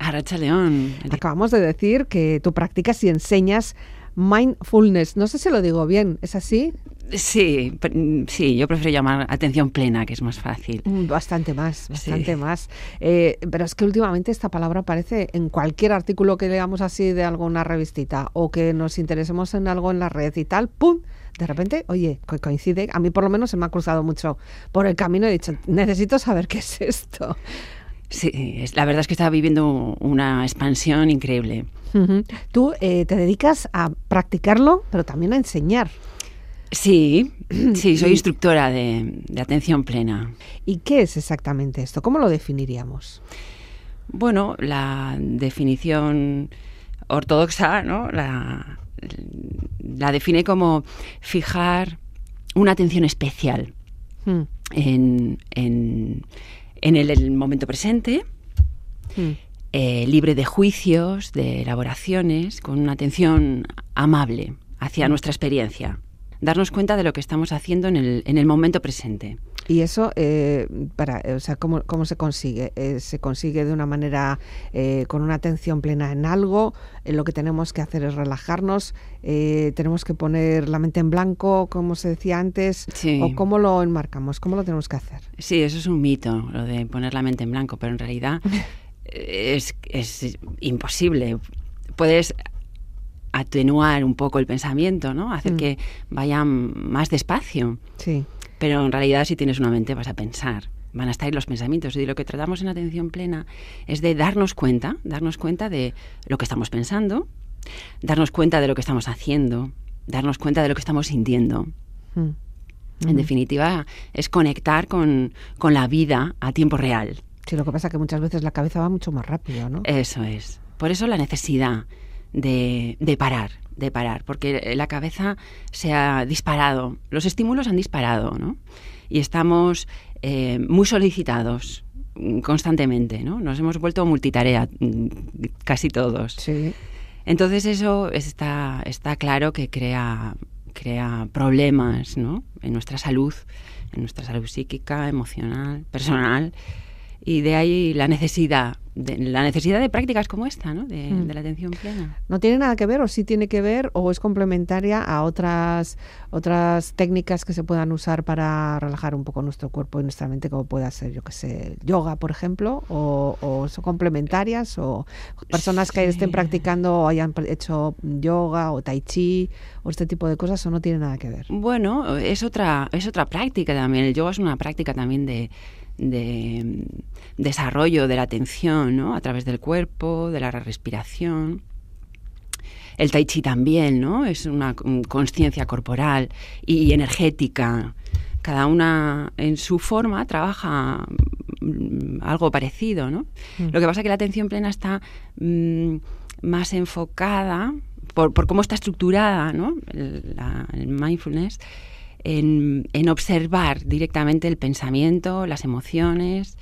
Arratsaldeon León. Acabamos de decir que tú practicas y enseñas mindfulness. No sé si lo digo bien, ¿es así? Sí, yo prefiero llamar atención plena, que es más fácil. Bastante más. Pero es que últimamente esta palabra aparece en cualquier artículo que leamos así de alguna revistita o que nos interesemos en algo en la red y tal, ¡pum! De repente, oye, coincide. A mí por lo menos se me ha cruzado mucho por el camino y he dicho, necesito saber qué es esto. Sí, la verdad es que está viviendo una expansión increíble. Uh-huh. Tú te dedicas a practicarlo, pero también a enseñar. Sí, soy instructora de atención plena. ¿Y qué es exactamente esto? ¿Cómo lo definiríamos? Bueno, la definición ortodoxa, ¿no? La define como fijar una atención especial en el momento presente, libre de juicios, de elaboraciones, con una atención amable hacia nuestra experiencia. Darnos cuenta de lo que estamos haciendo en el momento presente. ¿Y eso, cómo se consigue? ¿Se consigue de una manera con una atención plena en algo? Lo que tenemos que hacer es relajarnos. ¿Tenemos que poner la mente en blanco, como se decía antes? Sí. ¿O cómo lo enmarcamos? ¿Cómo lo tenemos que hacer? Sí, eso es un mito, lo de poner la mente en blanco, pero en realidad es imposible. Puedes atenuar un poco el pensamiento, ¿no? Hacer que vaya más despacio. Sí. Pero en realidad si tienes una mente vas a pensar, van a estar ahí los pensamientos. Y lo que tratamos en atención plena es de darnos cuenta de lo que estamos pensando, darnos cuenta de lo que estamos haciendo, darnos cuenta de lo que estamos sintiendo. En definitiva, es conectar con la vida a tiempo real. Sí, lo que pasa es que muchas veces la cabeza va mucho más rápido, ¿no? Eso es. Por eso la necesidad de parar, porque la cabeza se ha disparado, los estímulos han disparado, ¿no? Y estamos muy solicitados constantemente, ¿no? Nos hemos vuelto multitarea, casi todos. Sí. Entonces eso está claro que crea problemas, ¿no? En nuestra salud psíquica, emocional, personal. Y de ahí la necesidad de prácticas como esta, ¿no? De la atención plena. ¿No tiene nada que ver o sí tiene que ver o es complementaria a otras técnicas que se puedan usar para relajar un poco nuestro cuerpo y nuestra mente, como pueda ser, yo qué sé, yoga, por ejemplo, o son complementarias, o personas que estén practicando o hayan hecho yoga o tai chi o este tipo de cosas, o no tiene nada que ver? Bueno, es otra práctica también. El yoga es una práctica también de desarrollo de la atención, ¿no? A través del cuerpo, de la respiración. El tai chi también, ¿no? Es una consciencia corporal y energética. Cada una en su forma trabaja algo parecido, ¿no? Lo que pasa es que la atención plena está más enfocada por cómo está estructurada, ¿no? El mindfulness, en observar directamente el pensamiento, las emociones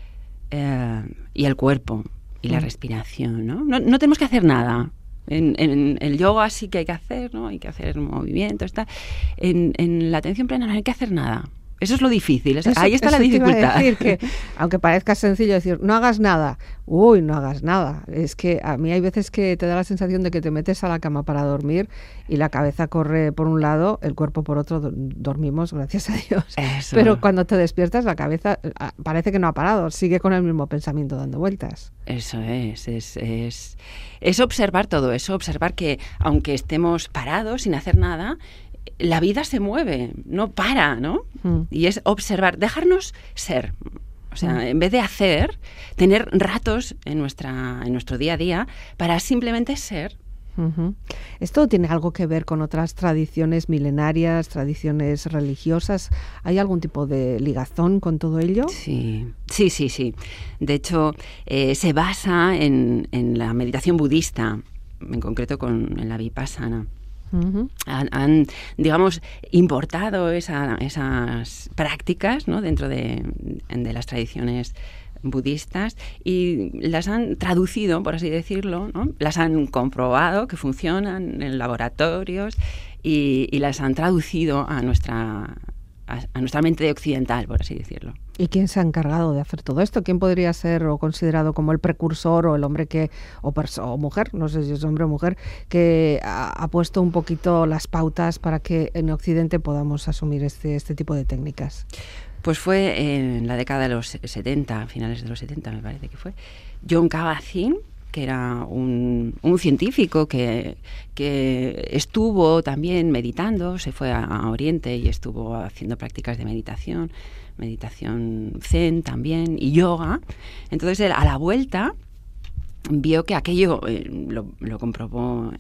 y el cuerpo y la respiración, ¿no? No tenemos que hacer nada. En el yoga sí que hay que hacer, ¿no? Hay que hacer movimientos, tal. En la atención plena no hay que hacer nada. Eso es lo difícil, ahí está la dificultad. Te iba a decir que, aunque parezca sencillo decir, no hagas nada. Uy, no hagas nada. Es que a mí hay veces que te da la sensación de que te metes a la cama para dormir y la cabeza corre por un lado, el cuerpo por otro, dormimos, gracias a Dios. Eso. Pero cuando te despiertas, la cabeza parece que no ha parado, sigue con el mismo pensamiento dando vueltas. Eso es observar todo eso, observar que aunque estemos parados sin hacer nada, la vida se mueve, no para, ¿no? Y es observar, dejarnos ser. O sea, en vez de hacer, tener ratos en nuestro día a día para simplemente ser. ¿Esto tiene algo que ver con otras tradiciones milenarias, tradiciones religiosas? ¿Hay algún tipo de ligazón con todo ello? Sí. De hecho, se basa en la meditación budista, en concreto en la vipassana. Han, digamos, importado esas prácticas, ¿no? Dentro de las tradiciones budistas y las han traducido, por así decirlo, ¿no? Las han comprobado que funcionan en laboratorios y las han traducido a a nuestra mente occidental, por así decirlo. ¿Y quién se ha encargado de hacer todo esto? ¿Quién podría ser o considerado como el precursor o el hombre o mujer, no sé si es hombre o mujer, que ha puesto un poquito las pautas para que en Occidente podamos asumir este tipo de técnicas? Pues fue en la década de los 70, finales de los 70 me parece que fue, Jon Kabat-Zinn, que era un científico que estuvo también meditando, se fue a Oriente y estuvo haciendo prácticas de meditación zen también y yoga. Entonces él, a la vuelta, vio que aquello, lo comprobó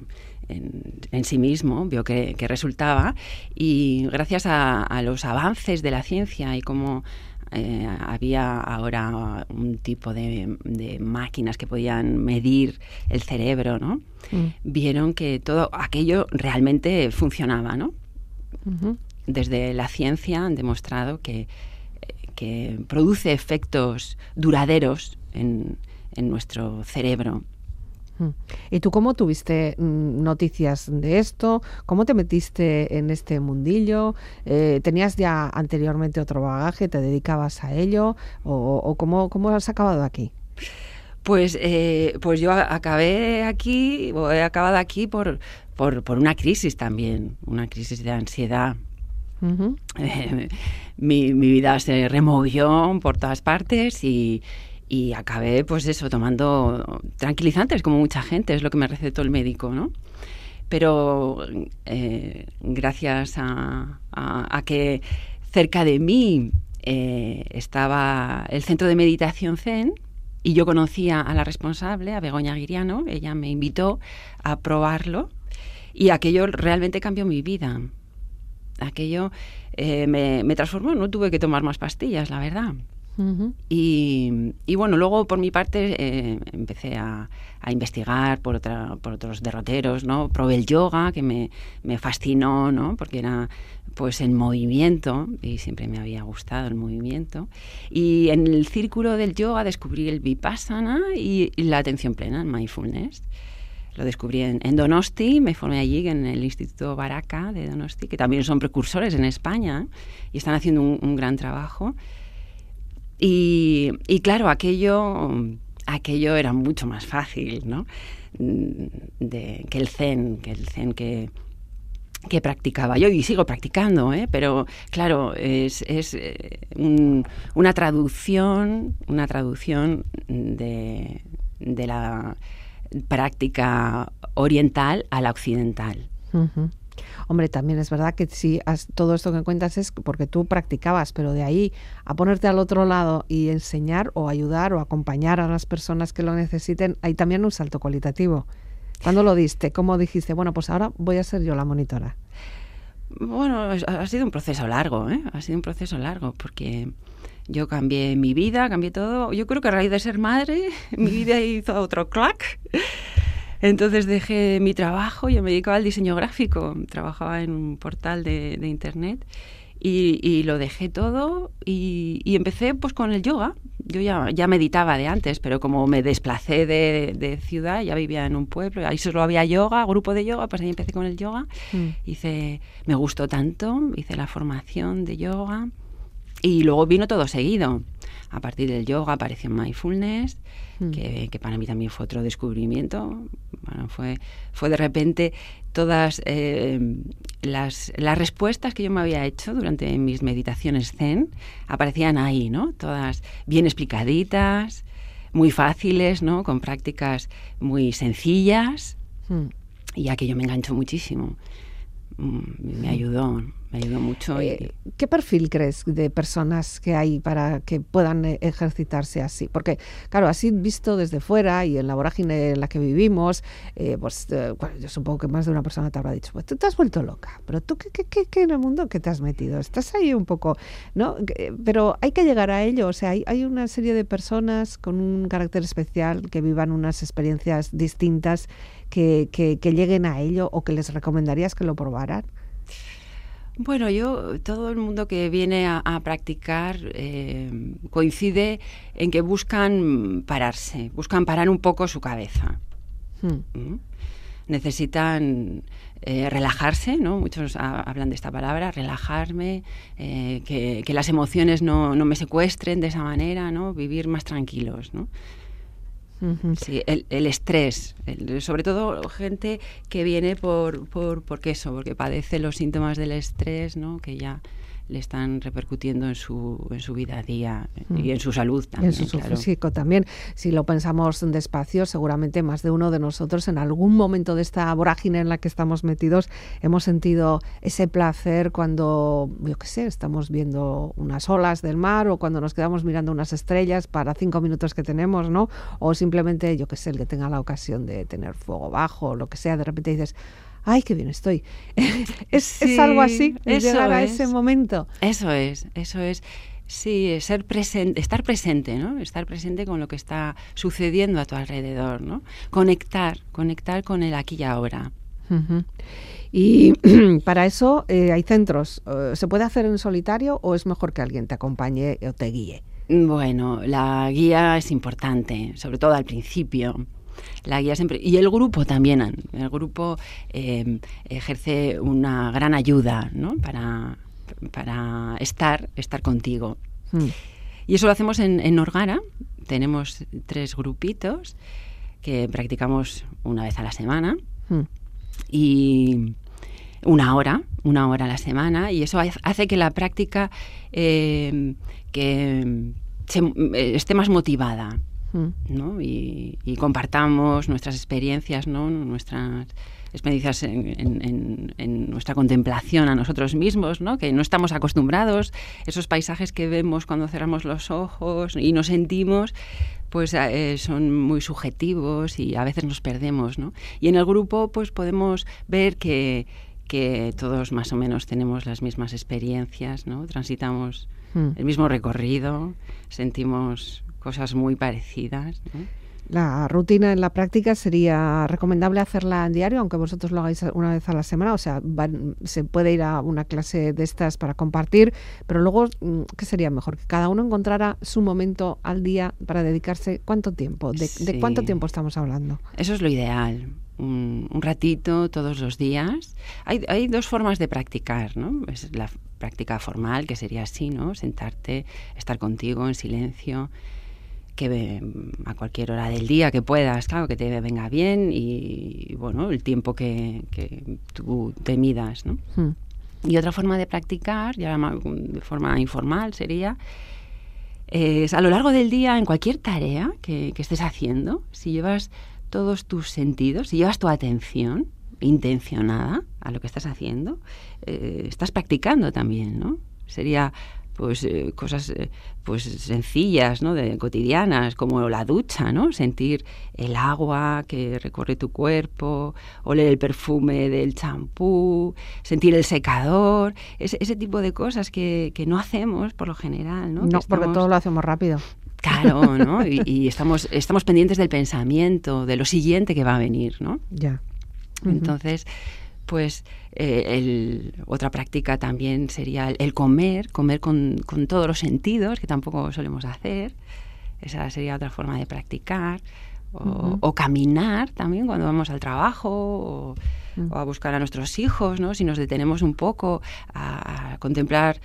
en sí mismo, vio que resultaba, y gracias a los avances de la ciencia y cómo había ahora un tipo de máquinas que podían medir el cerebro, ¿no? Vieron que todo aquello realmente funcionaba, ¿no? Uh-huh. Desde la ciencia han demostrado que produce efectos duraderos en nuestro cerebro. ¿Y tú cómo tuviste noticias de esto? ¿Cómo te metiste en este mundillo? ¿Tenías ya anteriormente otro bagaje? ¿Te dedicabas a ello? ¿O cómo has acabado aquí? Pues yo acabé aquí, o he acabado aquí por una crisis también, una crisis de ansiedad. Uh-huh. Mi vida se removió por todas partes y acabé, pues eso, tomando tranquilizantes, como mucha gente, es lo que me recetó el médico, ¿no? Pero gracias a que cerca de mí estaba el centro de meditación Zen, y yo conocía a la responsable, a Begoña Guiriano, ella me invitó a probarlo, y aquello realmente cambió mi vida. Aquello me transformó, no tuve que tomar más pastillas, la verdad. Uh-huh. Y bueno, luego por mi parte empecé a investigar por otros derroteros, ¿no? Probé el yoga, que me fascinó, ¿no? Porque era pues en movimiento y siempre me había gustado el movimiento. Y en el círculo del yoga descubrí el Vipassana y la atención plena, el mindfulness. Lo descubrí en Donosti, me formé allí en el Instituto Baraka de Donosti, que también son precursores en España, y están haciendo un gran trabajo. Y claro, aquello era mucho más fácil, ¿no? Que el zen que practicaba yo y sigo practicando, pero claro, es una traducción de la práctica oriental a la occidental. Uh-huh. Hombre, también es verdad que sí, todo esto que cuentas es porque tú practicabas, pero de ahí a ponerte al otro lado y enseñar o ayudar o acompañar a las personas que lo necesiten, hay también un salto cualitativo. ¿Cuándo lo diste? ¿Cómo dijiste? Bueno, pues ahora voy a ser yo la monitora. Bueno, ha sido un proceso largo, ha sido un proceso largo porque yo cambié mi vida, cambié todo. Yo creo que a raíz de ser madre, mi vida hizo otro clac. Entonces dejé mi trabajo, yo me dedicaba al diseño gráfico, trabajaba en un portal de internet y lo dejé todo y empecé pues con el yoga. Yo ya meditaba de antes, pero como me desplacé de ciudad, ya vivía en un pueblo, ahí solo había yoga, grupo de yoga, pues ahí empecé con el yoga. Me gustó tanto, hice la formación de yoga y luego vino todo seguido. A partir del yoga apareció mindfulness, que para mí también fue otro descubrimiento. Bueno, fue de repente todas las respuestas que yo me había hecho durante mis meditaciones zen aparecían ahí, ¿no? Todas bien explicaditas, muy fáciles, ¿no? Con prácticas muy sencillas. Y aquello me enganchó muchísimo. Me ayudó mucho. ¿Qué perfil crees de personas que hay para que puedan ejercitarse así? Porque, claro, así visto desde fuera y en la vorágine en la que vivimos, yo supongo que más de una persona te habrá dicho, pues tú te has vuelto loca, pero tú ¿qué en el mundo que te has metido? Estás ahí un poco, ¿no? Pero hay que llegar a ello, o sea, hay una serie de personas con un carácter especial que vivan unas experiencias distintas que lleguen a ello o que les recomendarías que lo probaran. Bueno, todo el mundo que viene a practicar coincide en que buscan parar un poco su cabeza. necesitan relajarse, ¿no? Muchos hablan de esta palabra, relajarme, que las emociones no me secuestren de esa manera, ¿no? Vivir más tranquilos, ¿no? Sí, el estrés, sobre todo gente que viene porque padece los síntomas del estrés, ¿no? Que ya le están repercutiendo en su vida a día y en su salud también. En su claro. físico también. Si lo pensamos despacio, seguramente más de uno de nosotros en algún momento de esta vorágine en la que estamos metidos hemos sentido ese placer cuando, yo qué sé, estamos viendo unas olas del mar o cuando nos quedamos mirando unas estrellas para 5 minutos que tenemos, ¿no? O simplemente, yo qué sé, el que tenga la ocasión de tener fuego bajo o lo que sea, de repente dices, ¡ay, qué bien estoy! Es algo así, es llegar a ese momento. Eso es. Sí, estar presente, ¿no? Estar presente con lo que está sucediendo a tu alrededor, ¿no? Conectar con el aquí y ahora. Uh-huh. Y para eso hay centros. ¿Se puede hacer en solitario o es mejor que alguien te acompañe o te guíe? Bueno, la guía es importante, sobre todo al principio. La guía siempre, y el grupo también. El grupo ejerce una gran ayuda, ¿no? para estar contigo. Y eso lo hacemos en Norgara. Tenemos 3 grupitos que practicamos una vez a la semana y una hora a la semana, y eso hace que la práctica esté más motivada, ¿no? Y compartamos nuestras experiencias, ¿no? Nuestras experiencias en nuestra contemplación a nosotros mismos, ¿no? Que no estamos acostumbrados, esos paisajes que vemos cuando cerramos los ojos y nos sentimos, pues son muy subjetivos y a veces nos perdemos, ¿no? Y en el grupo pues podemos ver que todos más o menos tenemos las mismas experiencias, ¿no? Transitamos el mismo recorrido, sentimos cosas muy parecidas, ¿no? La rutina en la práctica sería recomendable hacerla en diario, aunque vosotros lo hagáis una vez a la semana, o sea, se puede ir a una clase de estas para compartir, pero luego, ¿qué sería mejor? Que cada uno encontrara su momento al día para dedicarse. ¿Cuánto tiempo? ¿De cuánto tiempo estamos hablando? Eso es lo ideal. Un ratito todos los días. Hay 2 formas de practicar, ¿no? Es la práctica formal, que sería así, ¿no? Sentarte, estar contigo en silencio, que a cualquier hora del día que puedas, claro, que te venga bien y bueno, el tiempo que tú te midas, ¿no? Y otra forma de practicar, ya de forma informal, sería es a lo largo del día, en cualquier tarea que estés haciendo, si llevas todos tus sentidos, si llevas tu atención intencionada a lo que estás haciendo, estás practicando también, ¿no? Sería pues cosas pues sencillas, ¿no? Cotidianas, como la ducha, ¿no? Sentir el agua que recorre tu cuerpo, oler el perfume del champú, sentir el secador, ese tipo de cosas que no hacemos por lo general, ¿no? No, porque todo lo hacemos rápido. Claro, ¿no? Y estamos pendientes del pensamiento, de lo siguiente que va a venir, ¿no? Ya. Entonces, pues otra práctica también sería el comer con todos los sentidos, que tampoco solemos hacer. Esa sería otra forma de practicar. O caminar también cuando vamos al trabajo, o a buscar a nuestros hijos, ¿no? Si nos detenemos un poco a contemplar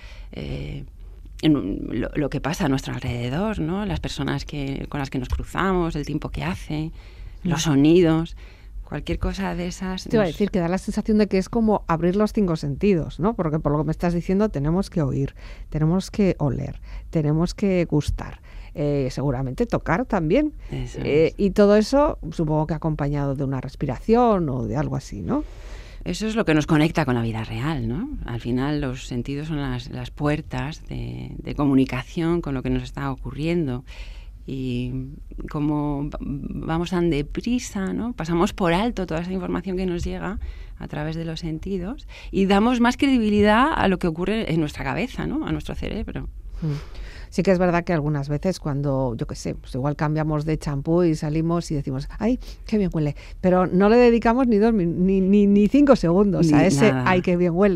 lo que pasa a nuestro alrededor, ¿no? Las personas con las que nos cruzamos, el tiempo que hace, los sonidos. Cualquier cosa de esas. Te iba a decir que da la sensación de que es como abrir los 5 sentidos, ¿no? Porque por lo que me estás diciendo tenemos que oír, tenemos que oler, tenemos que gustar, seguramente tocar también. Y todo eso supongo que acompañado de una respiración o de algo así, ¿no? Eso es lo que nos conecta con la vida real, ¿no? Al final los sentidos son las puertas de comunicación con lo que nos está ocurriendo. Y como vamos tan deprisa, ¿no? Pasamos por alto toda esa información que nos llega a través de los sentidos y damos más credibilidad a lo que ocurre en nuestra cabeza, ¿no? A nuestro cerebro. Sí que es verdad que algunas veces cuando, yo qué sé, pues igual cambiamos de champú y salimos y decimos, ¡ay, qué bien huele! Pero no le dedicamos ni 5 segundos a ese nada. ¡Ay, qué bien huele!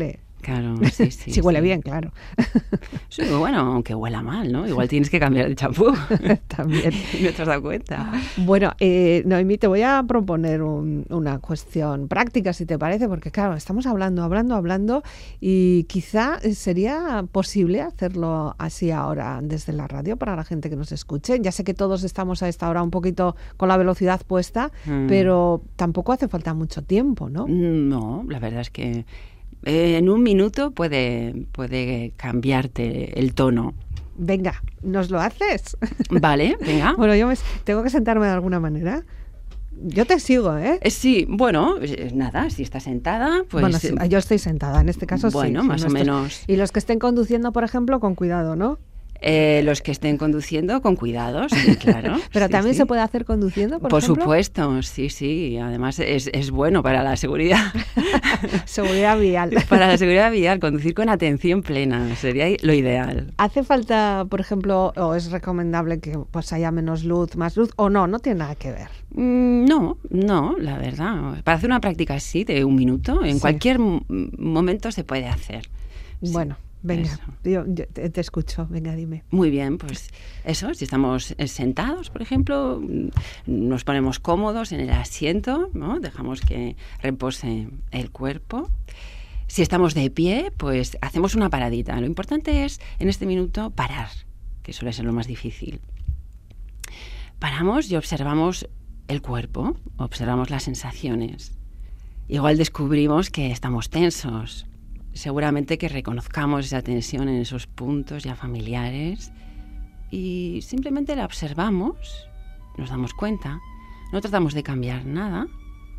Claro, sí, sí. Si huele sí. bien, claro. Sí, bueno, aunque huela mal, ¿no? Igual tienes que cambiar el champú. También. No te has dado cuenta. Bueno, Noemí, te voy a proponer una cuestión práctica, si te parece, porque claro, estamos hablando y quizá sería posible hacerlo así ahora desde la radio para la gente que nos escuche. Ya sé que todos estamos a esta hora un poquito con la velocidad puesta, pero tampoco hace falta mucho tiempo, ¿no? No, la verdad es que en un minuto puede cambiarte el tono. Venga, ¿nos lo haces? Vale, venga. Bueno, yo tengo que sentarme de alguna manera. Yo te sigo, ¿eh? Sí, bueno, nada, si estás sentada, pues... Bueno, yo estoy sentada, en este caso bueno, sí. más o menos. Y los que estén conduciendo, por ejemplo, con cuidado, ¿no? Los que estén conduciendo, con cuidado, sí, claro. Pero sí, también sí. se puede hacer conduciendo, por ejemplo. Supuesto, sí, sí. Además es bueno para la seguridad. Seguridad vial. Para la seguridad vial, conducir con atención plena sería lo ideal. ¿Hace falta, por ejemplo, o es recomendable que pues haya menos luz, más luz, o no tiene nada que ver? No, la verdad. Para hacer una práctica así de un minuto, en cualquier momento se puede hacer. Bueno. Sí. Venga, yo te escucho, venga, dime. Muy bien, pues eso, si estamos sentados, por ejemplo, nos ponemos cómodos en el asiento, ¿no? Dejamos que repose el cuerpo. Si estamos de pie, pues hacemos una paradita. Lo importante es, en este minuto, parar, que suele ser lo más difícil. Paramos y observamos el cuerpo, observamos las sensaciones. Igual descubrimos que estamos tensos. Seguramente que reconozcamos esa tensión en esos puntos ya familiares y simplemente la observamos, nos damos cuenta, no tratamos de cambiar nada.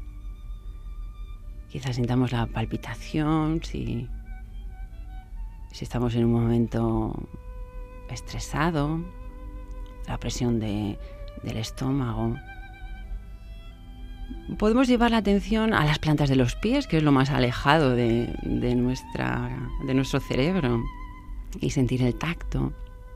Quizás sintamos la palpitación, si estamos en un momento estresado, la presión del estómago. Podemos llevar la atención a las plantas de los pies, que es lo más alejado de nuestro cerebro, y sentir el tacto.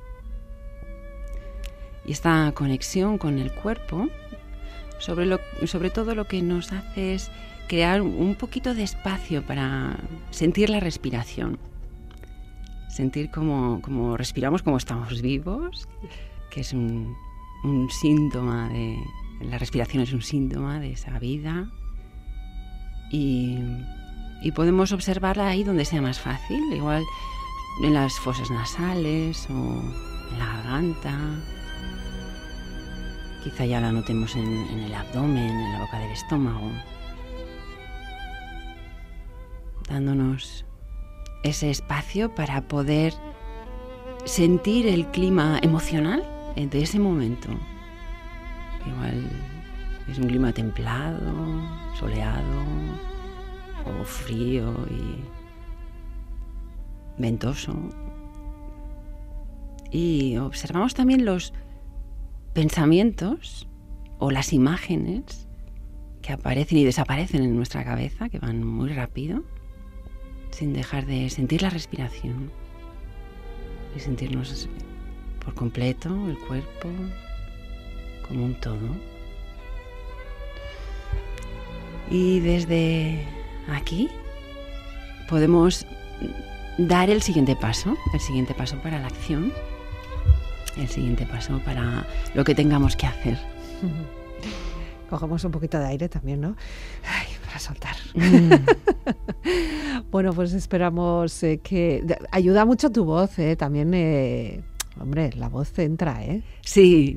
Y esta conexión con el cuerpo, sobre todo lo que nos hace es crear un poquito de espacio para sentir la respiración. Sentir cómo respiramos, cómo estamos vivos, que es un síntoma de... La respiración es un síntoma de esa vida y podemos observarla ahí donde sea más fácil, igual en las fosas nasales o en la garganta. Quizá ya la notemos en el abdomen, en la boca del estómago, dándonos ese espacio para poder sentir el clima emocional de ese momento. Igual es un clima templado, soleado o frío y ventoso. Y observamos también los pensamientos o las imágenes que aparecen y desaparecen en nuestra cabeza, que van muy rápido, sin dejar de sentir la respiración y sentirnos por completo el cuerpo como un todo. Y desde aquí podemos dar el siguiente paso para la acción, el siguiente paso para lo que tengamos que hacer. Cogemos un poquito de aire también, ¿no? Ay, para soltar. Bueno, pues esperamos que... Ayuda mucho tu voz, también, hombre, la voz entra, ¿eh? Sí,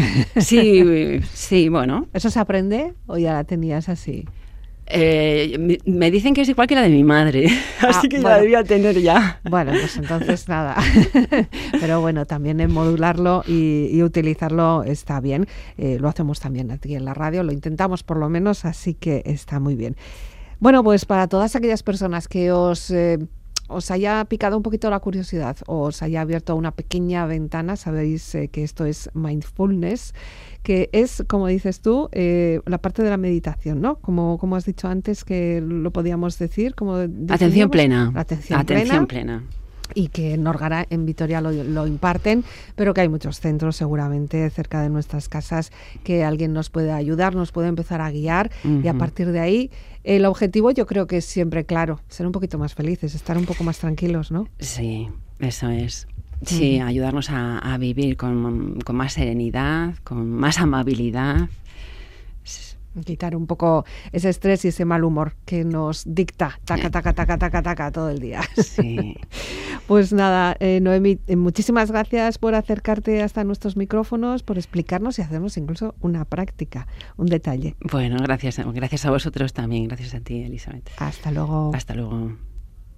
bueno. ¿Eso se aprende o ya la tenías así? Me dicen que es igual que la de mi madre, así que bueno, la debía tener ya. Bueno, pues entonces nada. Pero bueno, también en modularlo y utilizarlo está bien. Lo hacemos también aquí en la radio, lo intentamos por lo menos, así que está muy bien. Bueno, pues para todas aquellas personas que os haya picado un poquito la curiosidad o os haya abierto una pequeña ventana, sabéis que esto es mindfulness, que es, como dices tú, la parte de la meditación, ¿no? Como has dicho antes que lo podíamos decir, como atención plena. Atención plena. y que en Norgara, en Vitoria, lo imparten, pero que hay muchos centros seguramente cerca de nuestras casas que alguien nos puede ayudar, nos puede empezar a guiar y a partir de ahí el objetivo yo creo que es siempre claro, ser un poquito más felices, estar un poco más tranquilos, ¿no? Sí, eso es. Sí, ayudarnos a vivir con más serenidad, con más amabilidad. Quitar un poco ese estrés y ese mal humor que nos dicta taca todo el día. Sí. Pues nada, Noemí, muchísimas gracias por acercarte hasta nuestros micrófonos, por explicarnos y hacernos incluso una práctica, un detalle. Bueno, gracias a vosotros también, gracias a ti, Elizabeth. Hasta luego. Hasta luego.